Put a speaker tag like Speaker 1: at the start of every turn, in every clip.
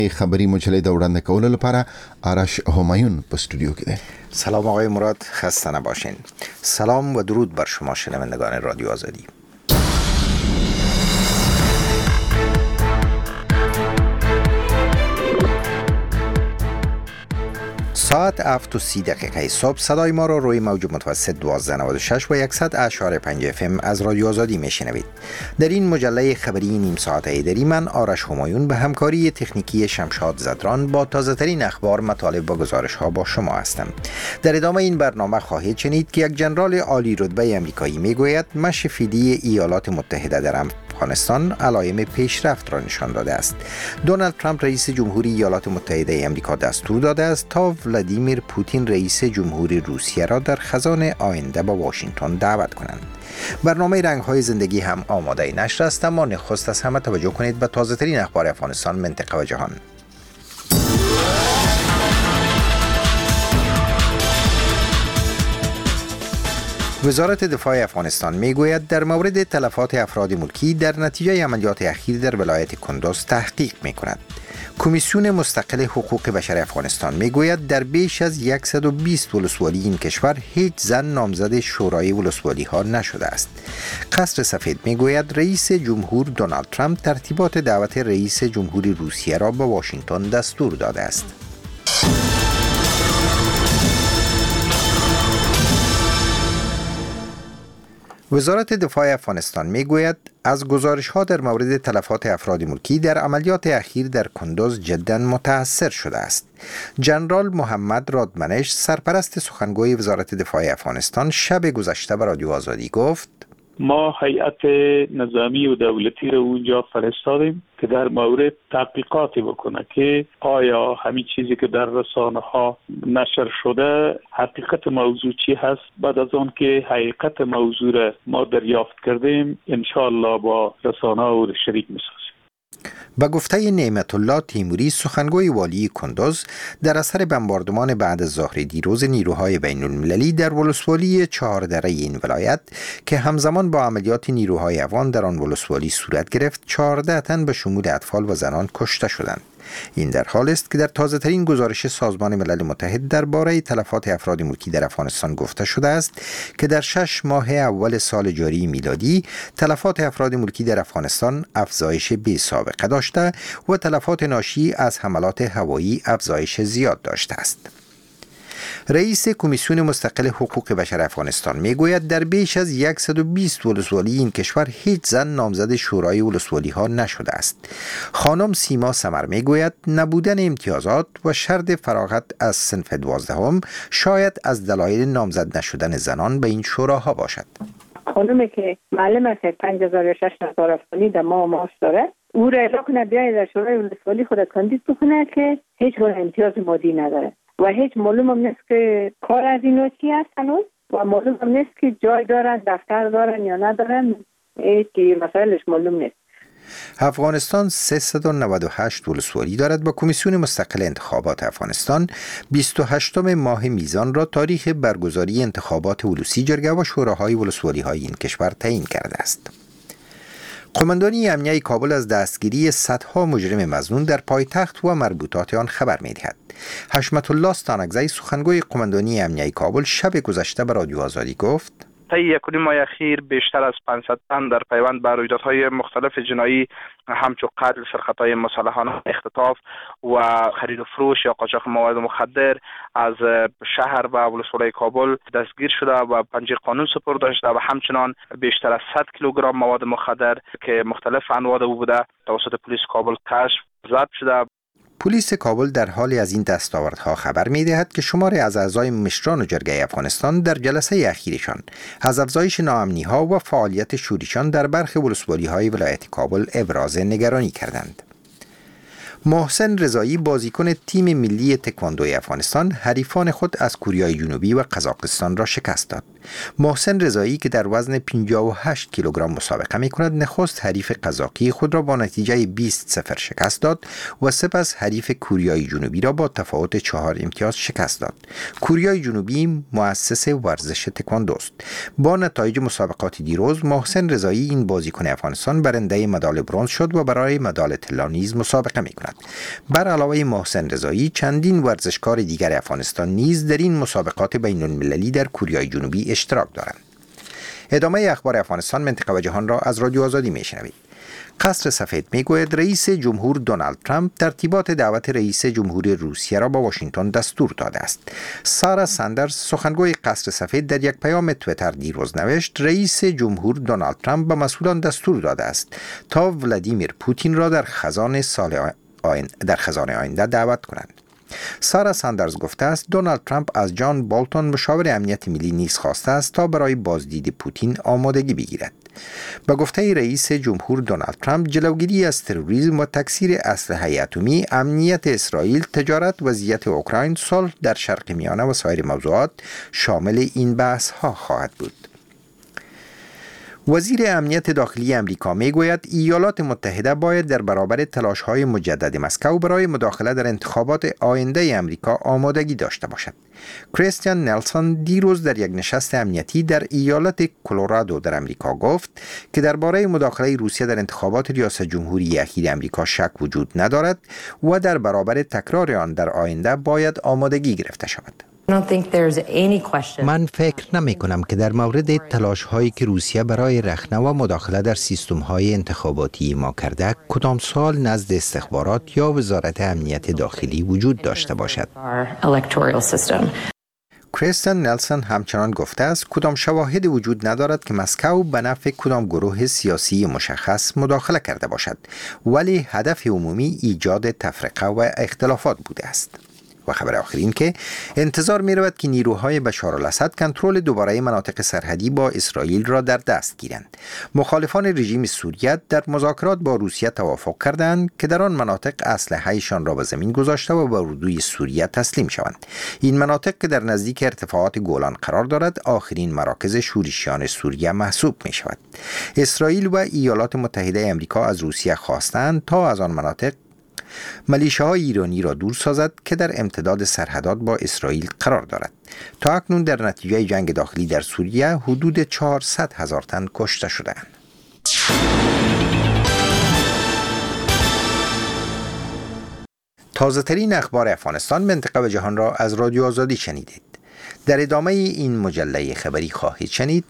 Speaker 1: خبری مجله د وړاندې کولو لپاره آرش همایون په استودیو کې دی.
Speaker 2: سلام آقای مراد، خسته نباشین. سلام و درود بر شما شنوندگان رادیو آزادی. ساعت 7:30 صبح صدای ما را روی موج متوسط 1296 و 100.5 FM از رادیو آزادی میشنوید. در این مجله خبری نیم ساعته ایدری من آرش همایون به همکاری تکنیکی شمشاد زدران با تازه ترین اخبار، مطالب و گزارش ها با شما هستم. در ادامه این برنامه خواهید شنید که یک جنرال عالی رتبه امریکایی میگوید مشی فیلی ایالات متحده در افغانستان علائم پیشرفت را نشان داده است. دونالد ترامپ رئیس جمهوری ایالات متحده آمریکا دستور داده است تا ولادیمیر پوتین رئیس جمهوری روسیه را در خزان آینده به واشنگتن دعوت کنند. برنامه رنگ‌های زندگی هم آماده نشر است، اما نخست از همه توجه کنید به تازه ترین اخبار افغانستان، منطقه و جهان. وزارت دفاع افغانستان میگوید در مورد تلفات افراد ملکی در نتیجه عملیات اخیر در ولایت کندوز تحقیق میکند. کمیسیون مستقل حقوق بشر افغانستان میگوید در بیش از 120 ولسوالی این کشور هیچ زن نامزد شورای ولسوالی ها نشده است. قصر سفید میگوید رئیس جمهور دونالد ترامپ ترتیبات دعوت رئیس جمهوری روسیه را به واشنگتن دستور داده است. وزارت دفاع افغانستان میگوید از گزارش‌ها در مورد تلفات افراد ملکی در عملیات اخیر در کندوز جداً متأثر شده است. جنرال محمد رادمنش، سرپرست سخنگوی وزارت دفاع افغانستان، شب گذشته به رادیو آزادی گفت:
Speaker 3: ما هیئت نظامی و دولتی رو اونجا فرستادیم که در مورد تحقیقاتی بکنه که آیا همین چیزی که در رسانه ها نشر شده حقیقت موضوع چی هست. بعد از آن که حقیقت موضوع را ما دریافت کردیم انشاءالله با رسانه ها شریک می‌سازیم.
Speaker 2: با گفته نعمت الله تیموری، سخنگوی والی کندوز، در اثر بمباردمان بعد از ظهر دیروز نیروهای بین المللی در ولسوالی 4 دره این ولایت که همزمان با عملیات نیروهای افغان در آن ولسوالی صورت گرفت، 14 تن به شمول اطفال و زنان کشته شدند. این در حال است که در تازه ترین گزارش سازمان ملل متحد درباره تلفات افراد ملکی در افغانستان گفته شده است که در 6 ماه اول سال جاری میلادی تلفات افراد ملکی در افغانستان افزایش بی سابقه داشته و تلفات ناشی از حملات هوایی افزایش زیاد داشته است. رئیس کمیسیون مستقل حقوق بشر افغانستان میگوید در بیش از 120 ولسوالی این کشور هیچ زن نامزد شورای ولسوالی ها نشده است. خانم سیما سمر میگوید نبودن امتیازات و شرط فراغت از صنف 12 شاید از دلایل نامزد نشدن زنان به این شوراها باشد.
Speaker 4: خانمی که معلم است 5600 افغانی در ماه داره، او را اجرا کنه بیاید در شورای ولسوالی خود کاندید بکنه که هیچ گونه امتیاز مادی نداره و هیچ معلوم هم نیست که کار از اینو چی هست هنوز و معلوم هم نیست که جای دارن، دفتر دارن یا ندارن، هیچ مسائلش معلوم نیست.
Speaker 2: افغانستان 398 ولسوالی دارد. با کمیسیون مستقل انتخابات افغانستان 28 ماه میزان را تاریخ برگزاری انتخابات ولوسی جرگه و شوراهای ولسوالی های این کشور تعیین کرده است. قماندانی امنیه کابل از دستگیری صدها مجرم مظنون در پایتخت و مربوطات آن خبر می‌دهد. حشمت الله ستانکزی، سخنگوی قماندانی امنیه کابل، شب گذشته به رادیو آزادی گفت:
Speaker 5: طی 1.5 ماه اخیر بیشتر از 500 تن در پیوند به رویدادهای مختلف جنایی همچون قتل، سرقت‌های مسلحانه، اختطاف و خرید و فروش یا قاچاق مواد مخدر از شهر و ولسوالی کابل دستگیر شده و پنجه قانون سپرده شده و همچنان بیشتر از 100 کیلوگرم مواد مخدر که مختلف انواع بوده توسط پلیس کابل کشف ضبط شده.
Speaker 2: پلیس کابل در حال از این دستاوردها خبر می‌دهد که شماری از اعضای مشران جرگه افغانستان در جلسه اخیرشان از افزایش ناامنی‌ها و فعالیت شوریشان در برخی ولسوالی‌های ولایت کابل ابراز نگرانی کردند. محسن رضایی، بازیکن تیم ملی تکواندوی افغانستان، حریفان خود از کوریای جنوبی و قزاقستان را شکست داد. محسن رضایی که در وزن 58 کیلوگرم مسابقه می‌کند، نخست حریف قزاقی خود را با نتیجه 20-0 شکست داد و سپس حریف کوریای جنوبی را با تفاوت 4 امتیاز شکست داد. کوریای جنوبی مؤسس ورزش تکواندوست. با نتایج مسابقات دیروز، محسن رضایی، این بازیکن افغانستان، برنده مدال برنز شد و برای مدال طلا نیز مسابقه می‌کند. دارد. بر علاوه محسن رضایی، چندین ورزشکار دیگر افغانستان نیز در این مسابقات بین المللی در کره جنوبی اشتراک دارند. ادامه اخبار افغانستان، منطقه و جهان را از رادیو آزادی میشنوید. قصر سفید میگوید رئیس جمهور دونالد ترامپ ترتیبات دعوت رئیس جمهور روسیه را با واشنگتن دستور داده است. سارا ساندرز، سخنگوی قصر سفید، در یک پیام توییتر دیروز نوشت رئیس جمهور دونالد ترامپ به مسئولان دستور داده است تا ولادیمیر پوتین را در خزان آینده دعوت کنند. سارا ساندرز گفته است دونالد ترامپ از جان بولتون مشاور امنیت ملی نیز خواسته است تا برای بازدید پوتین آمادگی بگیرد. به گفته رئیس جمهور دونالد ترامپ، جلوگیری از تروریسم و تکثیر اسلحه اتمی، امنیت اسرائیل، تجارت، وضعیت اوکراین، صلح در شرق میانه و سایر موضوعات شامل این بحث ها خواهد بود. وزیر امنیت داخلی امریکا میگوید ایالات متحده باید در برابر تلاش‌های مجدد مسکو برای مداخله در انتخابات آینده امریکا آمادگی داشته باشد. کریستیان نلسون دیروز در یک نشست امنیتی در ایالت کلرادو در امریکا گفت که درباره مداخله روسیه در انتخابات ریاست جمهوری اخیر امریکا شک وجود ندارد و در برابر تکرار آن در آینده باید آمادگی گرفته شود. من فکر نمی کنم که در مورد تلاش هایی که روسیه برای رخنه و مداخله در سیستم های انتخاباتی ما کرده کدام سوال نزد استخبارات یا وزارت امنیت داخلی وجود داشته باشد. کریستین نلسون همچنان گفته است کدام شواهد وجود ندارد که مسکو به نفع کدام گروه سیاسی مشخص مداخله کرده باشد، ولی هدف عمومی ایجاد تفرقه و اختلافات بوده است. و خبر آخر این که انتظار می رود که نیروهای بشار الاسد کنترل دوباره مناطق سرحدی با اسرائیل را در دست گیرند. مخالفان رژیم سوریه در مذاکرات با روسیه توافق کردند که در آن مناطق اسلحه‌شان را به زمین گذاشته و به اردوی سوریه تسلیم شوند. این مناطق که در نزدیک ارتفاعات گولان قرار دارد آخرین مراکز شورشیان سوریه محسوب می شود. اسرائیل و ایالات متحده آمریکا از روسیه خواستند تا از آن مناطق ملیشه‌های ایرانی را دور سازد که در امتداد سرحدات با اسرائیل قرار دارد. تا اکنون در نتیجه جنگ داخلی در سوریه حدود 400,000 تن کشته شدند. تازه ترین اخبار افغانستان، منطقه و جهان را از رادیو آزادی شنیدید. در ادامه این مجله خبری خواهید شنید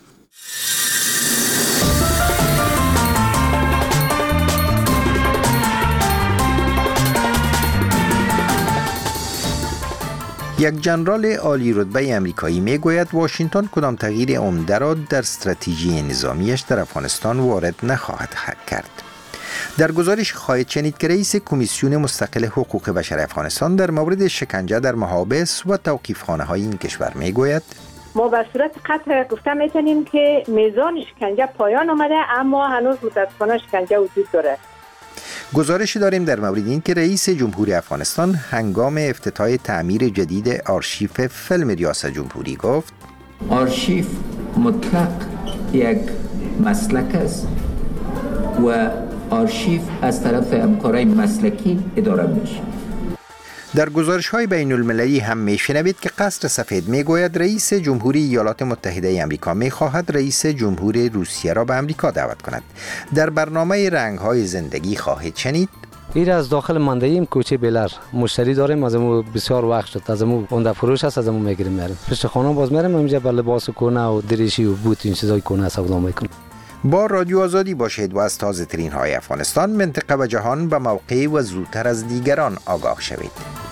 Speaker 2: یک ژنرال عالی رتبه آمریکایی میگوید واشنگتن کدام تغییر عمده را در استراتژی نظامیش در افغانستان وارد نخواهد کرد. در گزارش خواهید شنید که رئیس کمیسیون مستقل حقوق بشر افغانستان در مورد شکنجه در محابس و توقیفخانه های این کشور میگوید
Speaker 4: ما به صورت قطع گفته میتونیم که میزان شکنجه پایان آمده، اما هنوز متاسفانه شکنجه وجود داره.
Speaker 2: گزارشی داریم در مورد این که رئیس جمهوری افغانستان هنگام افتتاح تعمیر جدید آرشیف فیلم ریاست جمهوری گفت
Speaker 6: آرشیف مطلق یک مسلک است و آرشیف از طرف همکارای مسلکی اداره میشه.
Speaker 2: در گزارش‌های بین‌المللی هم می‌شنوید که قصر سفید میگوید رئیس جمهوری ایالات متحده آمریکا می‌خواهد رئیس جمهور روسیه را به آمریکا دعوت کند. در برنامه رنگ‌های زندگی خواهید شنید
Speaker 7: این از داخل مانده‌ایم کوچه بلر مشتری داریم، از امو بسیار وقت شد از امو اون فروش است، از امو میگیریم میریم پشت خانه باز میریم اینجا با لباس کهنه و دریشی و بوت این چیزای کهنه سودا میکنیم.
Speaker 2: با رادیو آزادی باشید و از تازه ترین های افغانستان، منطقه و جهان به موقع و زودتر از دیگران آگاه شوید.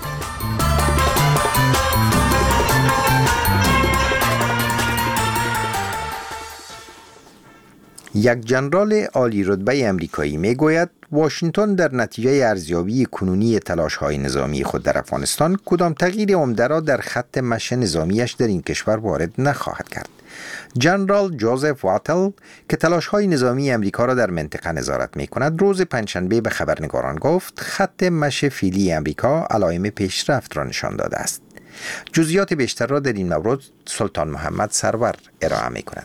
Speaker 2: یک ژنرال عالی رتبه آمریکایی میگوید واشنگتن در نتیجه ارزیابی کنونی تلاش‌های نظامی خود در افغانستان کدام تغییر عمده را در خط مشی نظامیش در این کشور وارد نخواهد کرد. ژنرال جوزف واتل که تلاش‌های نظامی آمریکا را در منطقه نظارت می‌کند، روز پنجشنبه به خبرنگاران گفت خط مشی فعلی آمریکا علائم پیشرفت را نشان داده است. جزئیات بیشتر را در این مورد سلطان محمد سرور ارائه می‌کند.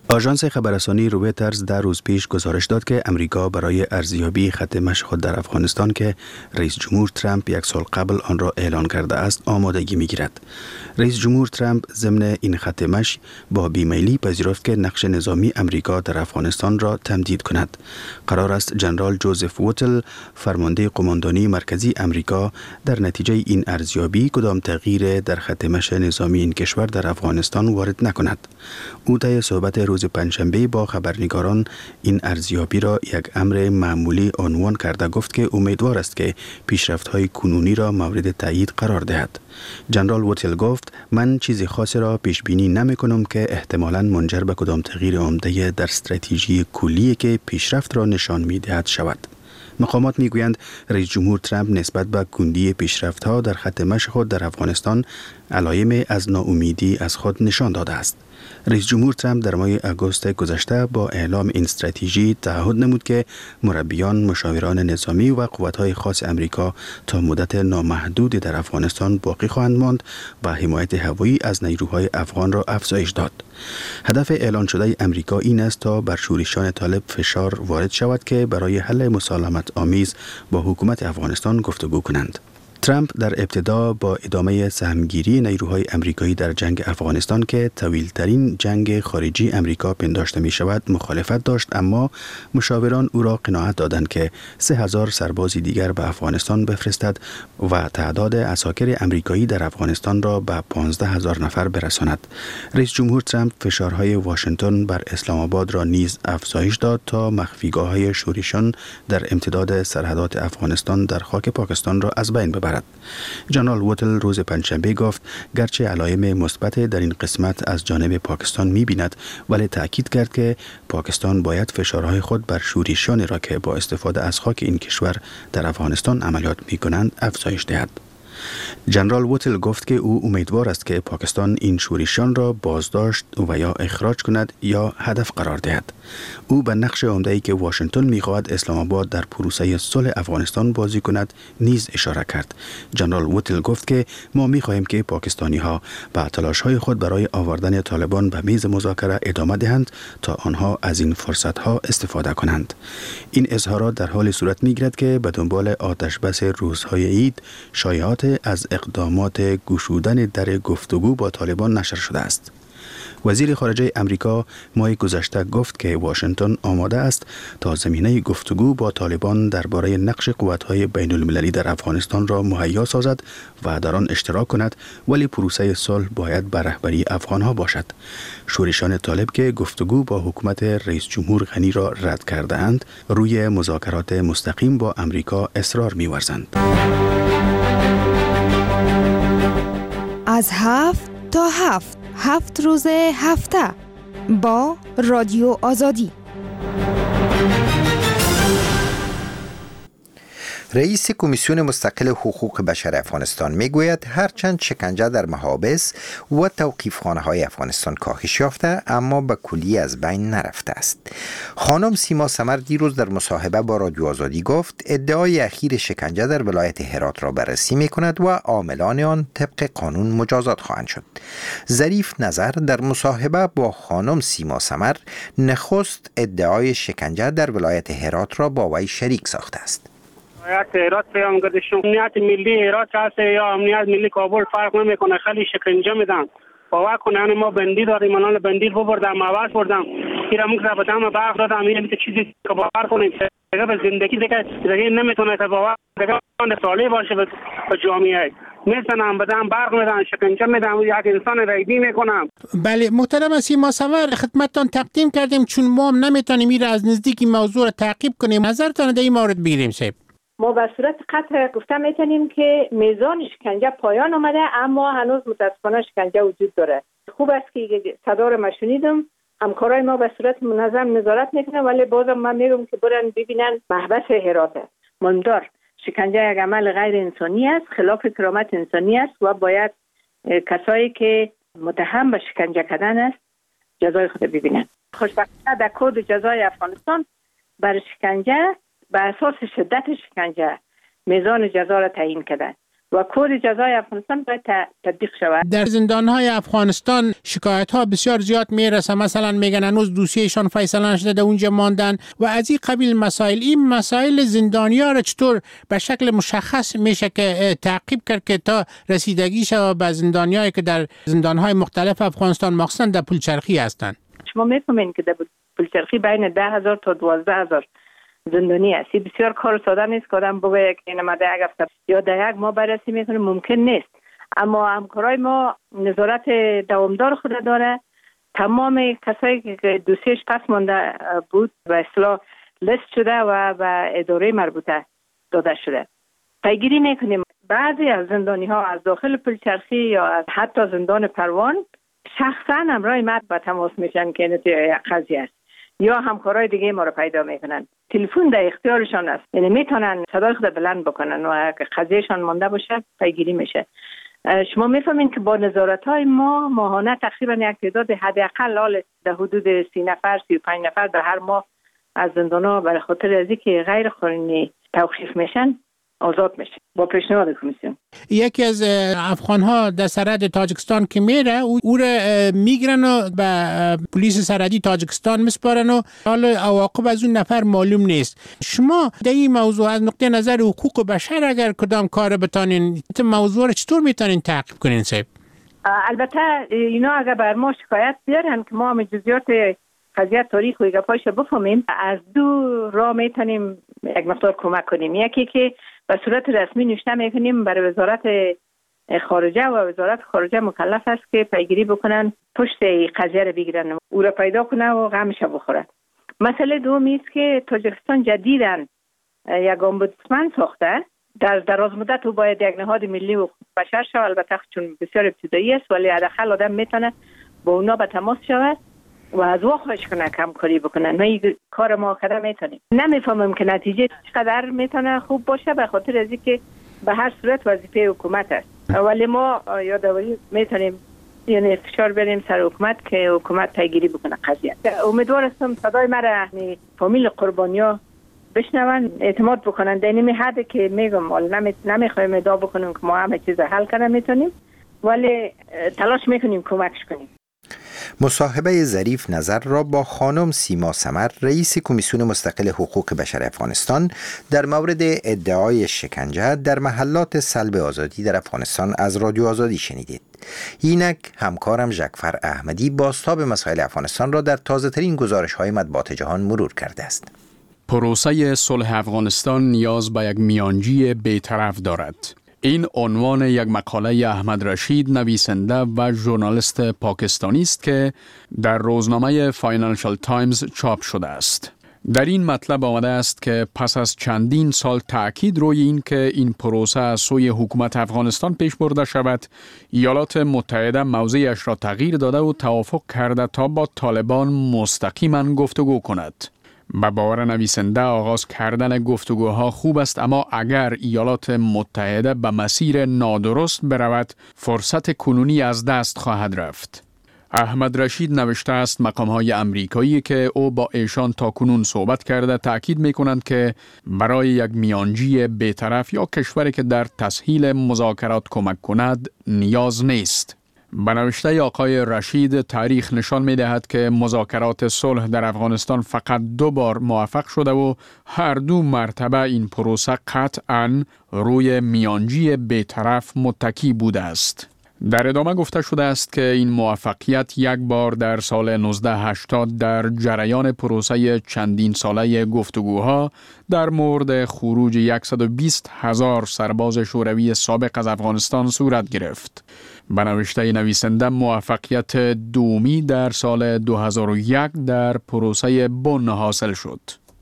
Speaker 8: آژانس خبررسانی رویترز در روز پیش گزارش داد که امریکا برای ارزیابی خط مشی خود در افغانستان که رئیس جمهور ترامپ یک سال قبل آن را اعلان کرده است آمادگی می‌گیرد. رئیس جمهور ترامپ ضمن این خط مشی با بیمیلی پذیرفت که نقش نظامی امریکا در افغانستان را تمدید کند. قرار است جنرال جوزف ووتل فرمانده قماندانی مرکزی امریکا در نتیجه این ارزیابی کدام تغییر در خط مشی نظامی این کشور در افغانستان وارد نکند. او طی صحبت روز پنجشنبه با خبرنگاران این ارزیابی را یک امر معمولی عنوان کرده گفت که امیدوار است که پیشرفت‌های کنونی را مورد تایید قرار دهد. جنرال ووتل گفت من چیزی خاصی را پیش بینی نمی‌کنم که احتمالاً منجر به کدام تغییر عمده در استراتژی کلی که پیشرفت را نشان می‌دهد شود. مقامات میگویند رئیس جمهور ترامپ نسبت به کندی پیشرفت‌ها در خط مشی خود در افغانستان علائم از ناامیدی از خود نشان داده است. رئیس جمهور ترامپ در ماه آگوست گذشته با اعلام این استراتژی تعهد نمود که مربیان، مشاوران نظامی و قوت‌های خاص امریکا تا مدت نامحدودی در افغانستان باقی خواهند ماند و حمایت هوایی از نیروهای افغان را افزایش داد. هدف اعلان شده امریکا این است تا بر شورشیان طالب فشار وارد شود که برای حل مسالمت آمیز با حکومت افغانستان گفتگو کنند. ترامپ در ابتدا با ادامه سهمگیری نیروهای امریکایی در جنگ افغانستان که طویل‌ترین جنگ خارجی امریکا پنداشته می شود مخالفت داشت، اما مشاوران او را قناعت دادند که 3000 سرباز دیگر به افغانستان بفرستد و تعداد عساکر امریکایی در افغانستان را به 15000 نفر برساند. رئیس جمهور ترامپ فشارهای واشنگتن بر اسلام آباد را نیز افزایش داد تا مخفیگاه‌های شورشیان در امتداد سرحدات افغانستان در خاک پاکستان را از بین ببرد. جنرال ووتل روز پنجشنبه گفت گرچه علائم مثبت در این قسمت از جانب پاکستان می‌بیند، ولی تأکید کرد که پاکستان باید فشارهای خود بر شورشیانی را که با استفاده از خاک این کشور در افغانستان عملیات می‌کنند افزایش دهد. جنرال ووتل گفت که او امیدوار است که پاکستان این شورشیان را بازداشت و یا اخراج کند یا هدف قرار دهد. او به نقش عمده‌ای که واشنگتن می‌خواهد اسلام آباد در پروسه صلح افغانستان بازی کند نیز اشاره کرد. جنرال ووتل گفت که ما می‌خواهیم که پاکستانی‌ها به تلاش‌های خود برای آوردن طالبان به میز مذاکره ادامه دهند تا آنها از این فرصت‌ها استفاده کنند. این اظهارات در حال صورت می‌گیرد که به دنبال آتش‌بس روزهای عید شایعات از اقدامات گشودن در گفتگو با طالبان نشر شده است. وزیر خارجه امریکا ماه گذشته گفت که واشنگتن آماده است تا زمینه گفتگو با طالبان درباره نقش قوت‌های بین‌المللی در افغانستان را مهیا سازد و در آن اشتراک کند، ولی پروسه صلح باید بر رهبری افغان‌ها باشد. شورشیان طالب که گفتگو با حکومت رئیس جمهور غنی را رد کرده‌اند، روی مذاکرات مستقیم با امریکا اصرار می‌ورزند.
Speaker 9: از 7 تا 7 روز هفته با رادیو آزادی.
Speaker 2: رئیس کمیسیون مستقل حقوق بشر افغانستان میگوید هرچند شکنجه در محابس و توقیفخانه‌های افغانستان کاهش یافته، اما به کلی از بین نرفته است. خانم سیما سمر دیروز در مصاحبه با رادیو آزادی گفت ادعای اخیر شکنجه در ولایت هرات را بررسی می‌کند و عاملان آن طبق قانون مجازات خواهند شد. ظریف نظر در مصاحبه با خانم سیما سمر نخست ادعای شکنجه در ولایت هرات را با وی شریک ساخته است.
Speaker 10: امنیت هرات پیام کرده شد، امنیت ملی هرات هست یا امنیت ملی کابل فرق نمیکنه، خیلی شکنجه میدن. باور کنه ما بندی داریم، الان بندی بردم، مواد بردم، میرم رفتم برق دادم، میگم چیزی که باور کنید دیگه به زندگی دیگه نمیتونه که باور دیگه صالح باشه به جامعه. میزنم بدم برق میدن، شکنجه میدم، یک انسان ریدی میکنم.
Speaker 11: بله محترم سیما سمر، خدمتتان تقدیم کردیم چون ما هم نمیتونیم میره از نزدیک موضوع را تعقیب کنیم. نظرتان در این مورد بگیریم صاحب.
Speaker 4: ما به صورت قطع گفته میتونیم که میزان شکنجه پایان آمده، اما هنوز متاسفانه شکنجه وجود داره. خوب است که صدا رو شنیدم، همکارای ما به صورت منظم نظارت میکنن، ولی بازم من میگم که برن ببینن محبس هراته. مندار شکنجه یک عمل غیر انسانی است، خلاف کرامت انسانی است و باید کسایی که متهم به شکنجه کردن است جزای خود ببینن. خوشبختانه در کد جزای افغانستان بر شکنجه به اساس شدت شکنجه میزان جزا را تعیین کرده. و کد جزای افغانستان باید تطبیق شود.
Speaker 11: در زندان‌های افغانستان شکایت‌ها بسیار زیاد میرسه، مثلا میگن هنوز دوسیهشان فیصله نشده اونجا ماندن و از این قبیل مسائل. این مسائل زندانی‌ها را چطور به شکل مشخص میشه که تعقیب کرد که تا رسیدگی شود به زندانیایی که در زندان‌های مختلف افغانستان مخصوصا در پلچرخی هستند؟
Speaker 4: شما میفهمین که در پلچرخی بین 10,000 تا 12,000 زندانی است. بسیار کار ساده نیست که آدم بگه که این ماده یک هفته یا در یک ماه بررسی میکنه، ممکن نیست. اما همکارای ما نظارت دوامدار خود داره. تمام کسایی که دوسیش پس مانده بود به اصطلاح لیست شده و به اداره مربوطه داده شده. پیگیری میکنیم. بعضی از زندانی ها از داخل پلچرخی یا از حتی زندان پروان شخصا همراه ما به تماس میشن که این قضیه است، یا همکارای دیگه ما رو پیدا میکنن. تلفن در اختیارشان است، یعنی میتونن صدای خود بلند بکنن و قضیهشان مانده باشه پیگیری میشه. شما میفهمین که با نظارت‌های ما ماهانه تقریبا یک تعداد حداقل حال در حدود 30 نفر 35 نفر در هر ماه از زندان‌ها برای خاطر از اینکه غیر قانونی توقیف میشن آزاد میشه با پیشنهاد کمیسیون.
Speaker 11: یکی از افغان‌ها در سرحد تاجیکستان که میره او را میگیرن و به پلیس سرحدی تاجیکستان میسپارن و حالا عواقب از اون نفر معلوم نیست. شما در این موضوع از نقطه نظر حقوق بشر اگر کدام کار بتانین موضوع را چطور میتونین تعقیب کنین صاحب؟
Speaker 4: البته اینا اگر بر ما شکایت بیارن که ما هم جزئیات قضیه تاریخ و گپایش بفهمیم، از دو راه میتونیم یک مقدار کمک کنیم. یکی که به صورت رسمی نوشته میکنیم برای وزارت خارجه و وزارت خارجه مکلف است که پیگیری بکنن پشت قضیه رو بگیرن، او را پیدا کنه و غمش بخوره. مسئله دومی است که تاجیکستان جدیداً یک امبودسمن ساخته. در دراز مدت او باید یک نهاد ملی حقوق بشر شود، البته چون بسیار ابتدایی است، ولی حداقل آدم میتونه با اونا به تماس شود و از او خواهش کنه کم کاری بکنن. ما این کار ما کردن میتونیم. نمیفهمم که نتیجه چقدر میتونه خوب باشه، به خاطر از اینکه به هر صورت وظیفه حکومت است، ولی ما یادآوری میتونیم یعنی فشار بریم سر حکومت که حکومت پیگیری بکنه قضیه. امیدوار هستم صدای مرا فامیل قربانیا بشنون، اعتماد بکنن. در این حد که میگم حالا نمیخوایم ادعا بکنیم که ما همه چیز حل کنیم میتونیم، ولی تلاش میکنیم کمکش کنیم.
Speaker 2: مصاحبه ظریف نظر را با خانم سیما سمر، رئیس کمیسیون مستقل حقوق بشر افغانستان، در مورد ادعای شکنجه در محلات سلب آزادی در افغانستان از رادیو آزادی شنیدید. اینک همکارم ژکفر احمدی بازتاب مسائل افغانستان را در تازه‌ترین گزارش‌های مطبوعات جهان مرور کرده است.
Speaker 12: پروسه صلح افغانستان نیاز به یک میانجی بی‌طرف دارد. این عنوان یک مقاله احمد رشید، نویسنده و ژورنالیست پاکستانی است که در روزنامه فاینانشال تایمز چاپ شده است. در این مطلب آمده است که پس از چندین سال تأکید روی این که این پروسه از سوی حکومت افغانستان پیش برده شود، ایالات متحده موضعش را تغییر داده و توافق کرده تا با طالبان مستقیما گفتگو کند. به باور نویسنده آغاز کردن گفتگوها خوب است، اما اگر ایالات متحده به مسیر نادرست برود، فرصت کنونی از دست خواهد رفت. احمد رشید نوشته است مقام‌های امریکایی که او با ایشان تاکنون صحبت کرده تأکید می‌کنند که برای یک میانجی بی‌طرف یا کشوری که در تسهیل مذاکرات کمک کند نیاز نیست. به نوشته آقای رشید، تاریخ نشان می‌دهد که مذاکرات صلح در افغانستان فقط 2 بار موفق شده و هر 2 مرتبه این پروسه قطعاً روی میانجی بی‌طرف متکی بوده است. در ادامه گفته شده است که این موفقیت یک بار در سال 1980 در جریان پروسه چندین ساله گفتگوها در مورد خروج 120,000 سرباز شوروی سابق از افغانستان صورت گرفت. به نوشته نویسنده، موفقیت دومی در سال 2001 در پروسه بن حاصل شد.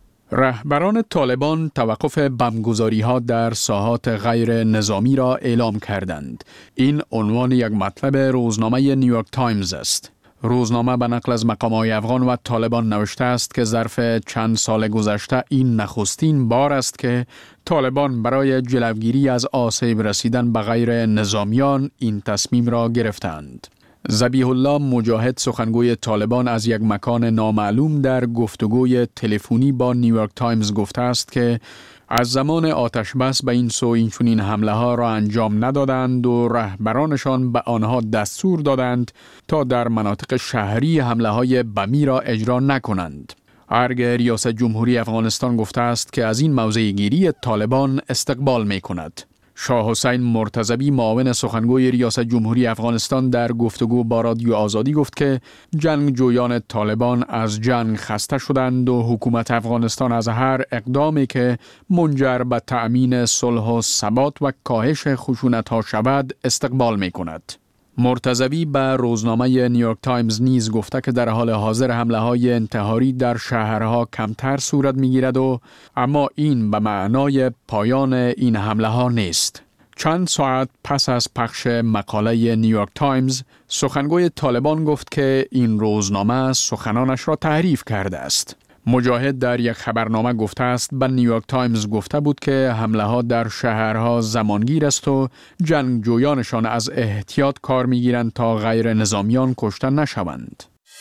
Speaker 12: رهبران طالبان توقف بمبگذاری‌ها در ساحات غیر نظامی را اعلام کردند. این عنوان یک مطلب روزنامه نیویورک تایمز است. روزنامه به نقل از مقام‌های افغان و طالبان نوشته است که ظرف چند سال گذشته این نخستین بار است که طالبان برای جلوگیری از آسیب رسیدن به غیر نظامیان این تصمیم را گرفتند. ذبیح الله مجاهد، سخنگوی طالبان، از یک مکان نامعلوم در گفتگوی تلفنی با نیویورک تایمز گفته است که از زمان آتش بس به این سو این حمله ها را انجام ندادند و رهبرانشان به آنها دستور دادند تا در مناطق شهری حمله های بمی را اجرا نکنند. ارگ ریاست جمهوری افغانستان گفته است که از این موضع گیری طالبان استقبال می کند. شاه حسین مرتضوی معاون سخنگوی ریاست جمهوری افغانستان در گفتگو با رادیو آزادی گفت که جنگجویان طالبان از جنگ خسته شدند و حکومت افغانستان از هر اقدامی که منجر به تأمین صلح و ثبات و کاهش خشونت‌ها شود استقبال می کند. مرتضوی به روزنامه نیویورک تایمز نیز گفته که در حال حاضر حمله های انتحاری در شهرها کمتر صورت می گیرد و اما این به معنای پایان این حمله ها نیست. چند ساعت پس از پخش مقاله نیویورک تایمز، سخنگوی طالبان گفت که این روزنامه سخنانش را تحریف کرده است. مجاهد در یک خبرنامه گفته است به نیویورک تایمز گفته بود که حمله ها در شهرها زمانگیر است و جنگجویانشان از احتیاط کار میگیرند تا غیر نظامیان کشته نشوند.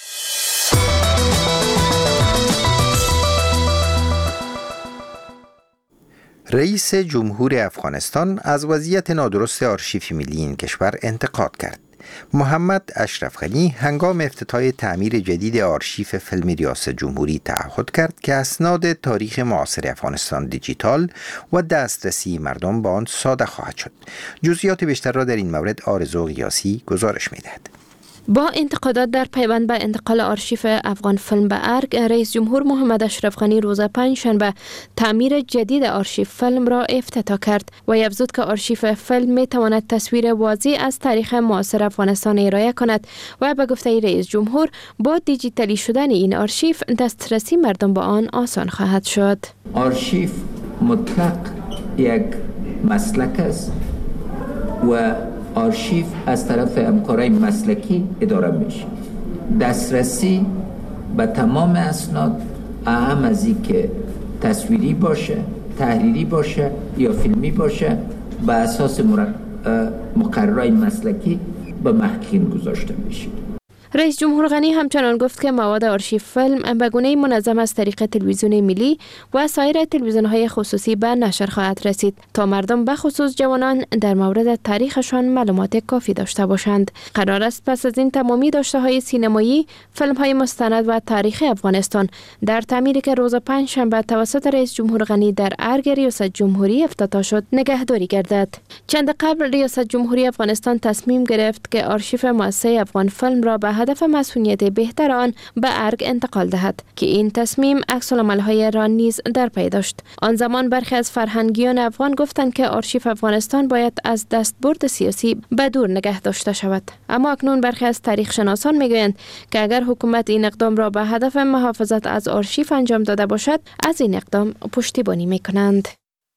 Speaker 2: رئیس جمهور افغانستان از وضعیت نادرست آرشیو ملی این کشور انتقاد کرد. محمد اشرف غنی هنگام افتتاح تعمیر جدید آرشیو فیلم ریاست جمهوری تعهد کرد که اسناد تاریخ معاصر افغانستان دیجیتال و دسترسی مردم به آن ساده خواهد شد. جزئیات بیشتر را در این مورد آرزو قیاسی گزارش می‌دهد.
Speaker 13: با انتقادات در پیوند به انتقال آرشیو افغان فیلم به ارگ، رئیس جمهور محمد اشرف غنی روز پنجشنبه تعمیر جدید آرشیو فیلم را افتتاح کرد و افزود که آرشیو فیلم می تواند تصویر واضح از تاریخ معاصر افغانستان ارائه کند و به گفته رئیس جمهور با دیجیتالی شدن این آرشیو دسترسی مردم به آن آسان خواهد شد.
Speaker 6: آرشیو مطلق یک مسلک است و آرشیو از طرف همکارای مسلکی اداره میشه. دسترسی به تمام اسناد، اهم از این که تصویری باشه، تحریری باشه یا فیلمی باشه، به اساس مقررات مسلکی به محققین گذاشته میشه.
Speaker 13: رئیس جمهور غنی همچنان گفت که مواد آرشیو فیلم به گونه‌ای منظم از طریق تلویزیون ملی و سایر تلویزیون‌های خصوصی به نشر خواهد رسید تا مردم به خصوص جوانان در مورد تاریخشان معلومات کافی داشته باشند. قرار است پس از این تمامی داشته‌های سینمایی، فیلم‌های مستند و تاریخی افغانستان در تعمیری که روز پنجشنبه توسط رئیس جمهور غنی در ارگ ریاست جمهوری افتتاح شد نگهداری گردد. چند قبل ریاست جمهوری افغانستان تصمیم گرفت که آرشیو مؤسسه افغان فیلم را به هدف مسئولیت بهتر آن به ارگ انتقال دهد که این تصمیم عکس‌العمل‌های را نیز در پی داشت. آن زمان برخی از فرهنگیان افغان گفتند که آرشیو افغانستان باید از دستبرد سیاسی به دور نگه داشته شود، اما اکنون برخی از تاریخ شناسان میگویند که اگر حکومت این اقدام را به هدف محافظت از آرشیو انجام داده باشد، از این اقدام پشتیبانی میکنند.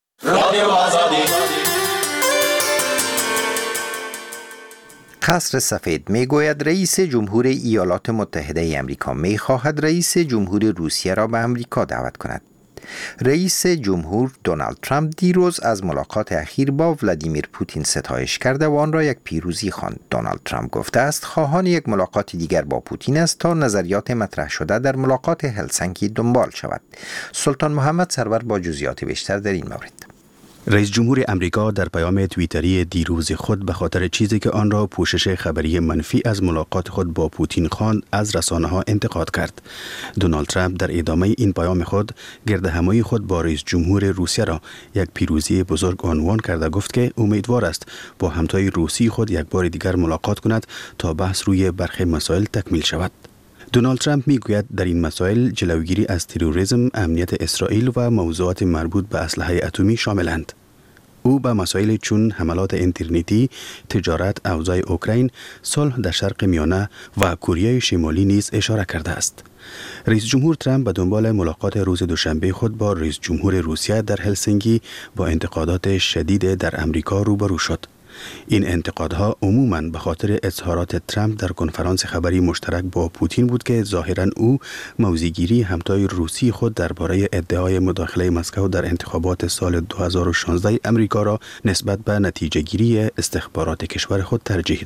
Speaker 2: قصر سفید میگوید رئیس جمهور ایالات متحده امریکا میخواهد رئیس جمهور روسیه را به امریکا دعوت کند. رئیس جمهور دونالد ترامپ دیروز از ملاقات اخیر با ولادیمیر پوتین ستایش کرده و آن را یک پیروزی خواند. دونالد ترامپ گفته است خواهان یک ملاقات دیگر با پوتین است تا نظریات مطرح شده در ملاقات هلسینکی دنبال شود. سلطان محمد سرور با جزئیات بیشتر در این مورد.
Speaker 8: رئیس جمهور امریکا در پیام توییتری دیروز خود به خاطر چیزی که آن را پوشش خبری منفی از ملاقات خود با پوتین خواند از رسانه‌ها انتقاد کرد. دونالد ترامپ در ادامه این پیام خود گردهمایی خود با رئیس جمهور روسیه را یک پیروزی بزرگ عنوان کرده گفت که امیدوار است با همتای روسی خود یک بار دیگر ملاقات کند تا بحث روی برخی مسائل تکمیل شود. دونالد ترامپ میگوید در این مسائل جلوگیری از تروریسم، امنیت اسرائیل و موضوعات مربوط به اسلحه اتمی شاملند. او به مسائل چون حملات اینترنتی، تجارت، اوضاع اوکراین، صلح در شرق میانه و کره شمالی نیز اشاره کرده است. رئیس جمهور ترامپ به دنبال ملاقات روز دوشنبه خود با رئیس جمهور روسیه در هلسینکی با انتقادات شدید در امریکا روبرو شد. این انتقادها عموماً به خاطر اظهارات ترامپ در کنفرانس خبری مشترک با پوتین بود که ظاهراً او موضع‌گیری همتای روسی خود درباره ادعای مداخله مسکو در انتخابات سال 2016 امریکا را نسبت به نتیجه‌گیری استخبارات کشور خود ترجیح داد.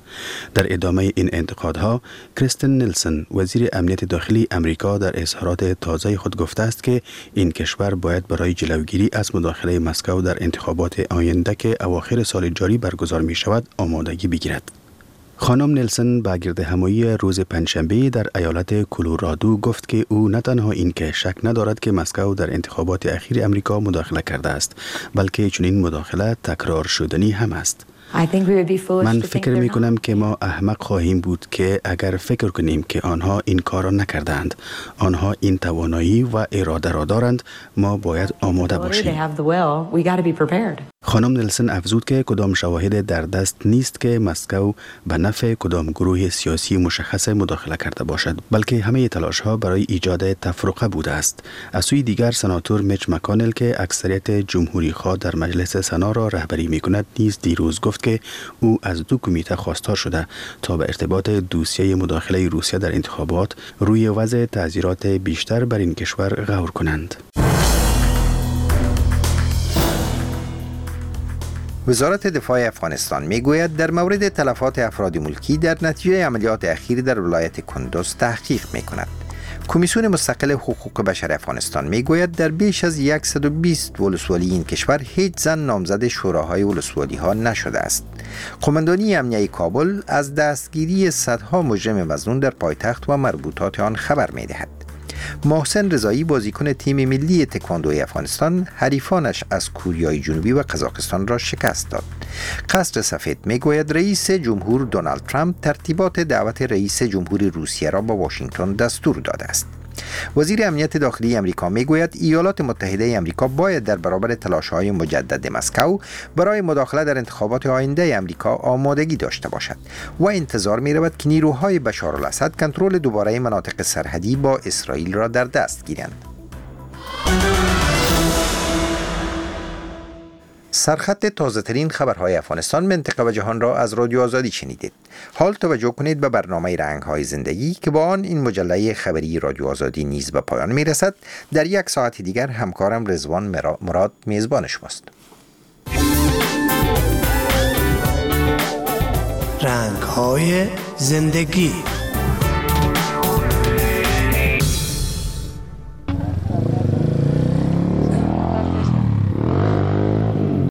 Speaker 8: در ادامه این انتقادها، کریستن نیلسن وزیر امنیت داخلی امریکا در اظهارات تازه خود گفته است که این کشور باید برای جلوگیری از مداخله مسکو در انتخابات آینده که اواخر سال جاری برگزار می شود آمادگی بگیرد. خانم نیلسن با گردهمایی روز پنجشنبه در ایالت کلرادو گفت که او نه تنها این که شک ندارد که مسکو در انتخابات اخیر امریکا مداخله کرده است، بلکه چنین مداخله تکرار شدنی هم است. من فکر می کنم که ما احمق خواهیم بود که اگر فکر کنیم که آنها این کار را نکردند. آنها این توانایی و اراده را دارند، ما باید آماده باشیم. خانم نیلسن افزود که کدام شواهد در دست نیست که مسکو به نفع کدام گروه سیاسی مشخص مداخله کرده باشد، بلکه همه تلاش ها برای ایجاد تفرقه بوده است. از سوی دیگر سناتور میچ مکانل که اکثریت جمهوری خواه در مجلس سنا را رهبری می کند نیز دیروز گفت که او از دو کمیته خواستار شده تا به ارتباط دوسیه مداخله روسیه در انتخابات روی وضع تعزیرات بیشتر بر این کشور غور کنند.
Speaker 2: وزارت دفاع افغانستان میگوید در مورد تلفات افراد ملکی در نتیجه عملیات اخیر در ولایت کندوز تحقیق میکند. کمیسیون مستقل حقوق بشر افغانستان میگوید در بیش از 120 ولسوالی این کشور هیچ زن نامزد شوراهای ولسوالی ها نشده است. قماندانی امنیه کابل از دستگیری صدها مجرم مظنون در پایتخت و مربوطات آن خبر میدهد. محسن رضایی بازیکن تیم ملی تکواندوی افغانستان حریفانش از کوریای جنوبی و قزاقستان را شکست داد. قصر سفید میگوید رئیس جمهور دونالد ترامپ ترتیبات دعوت رئیس جمهور روسیه را به واشنگتن دستور داده است. وزیر امنیت داخلی امریکا میگوید ایالات متحده امریکا باید در برابر تلاش‌های مجدد مسکو برای مداخله در انتخابات آینده امریکا آمادگی داشته باشد و انتظار می‌رود که نیروهای بشار الاسد کنترل دوباره مناطق سرحدی با اسرائیل را در دست گیرند. سرخط تازه‌ترین خبرهای افغانستان، منطقه و جهان را از رادیو آزادی شنیدید. حال توجه کنید به برنامه رنگ‌های زندگی که با آن این مجله خبری رادیو آزادی نیز به پایان میرسد. در یک ساعت دیگر همکارم رضوان مراد میزبان شماست.
Speaker 14: رنگ‌های زندگی